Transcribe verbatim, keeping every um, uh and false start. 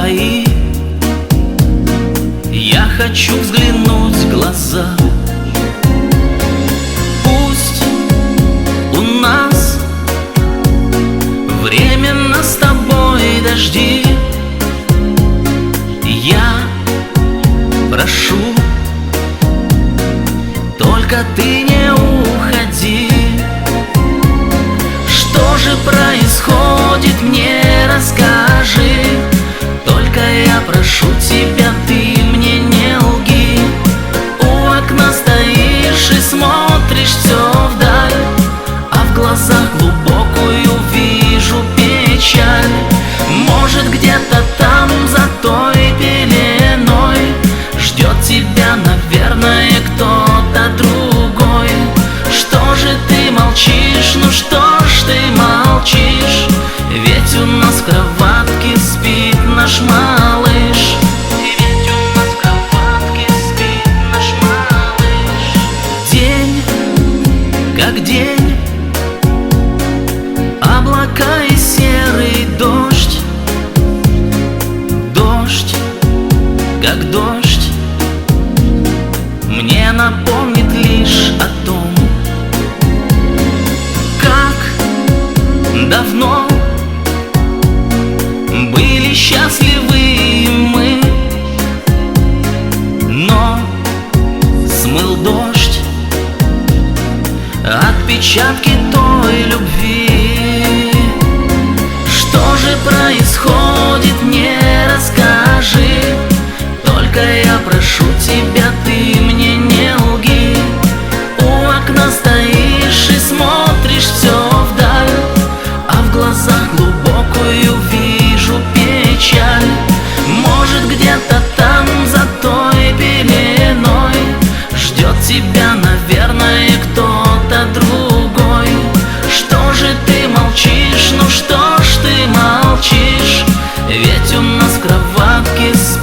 твои. Я хочу взглянуть в глаза. Пусть у нас временно с тобой дожди. Я прошу, только ты не уходи. Что же происходит, мне расскажи. Только я прошу тебя, ты мне не лги. У окна стоишь и смотришь все вдаль, а в глазах глубокую вижу печаль. Может, где-то там за той пеленой ждет тебя, наверное, кто-то другой. Что же ты молчишь, ну что ж ты молчишь? Ведь у нас в кроватке спит наш малыш. Ведь у нас в кроватке спит наш малыш. День, как день, облака и серый дождь. Дождь, как дождь, мне напомнит лишь о том, как давно были счастливы мы. Но смыл дождь отпечатки той любви. Что же происходит, мне расскажи. Только я прошу тебя, ты мне не лги. У окна стоишь и смотришь все вдаль, а в глазах глубокую вижу печаль. Может, где-то там за той пеленой ждет тебя, наверное, кто-то другой. Что же ты молчишь, ну что ж ты молчишь? Ведь у нас в кроватке спит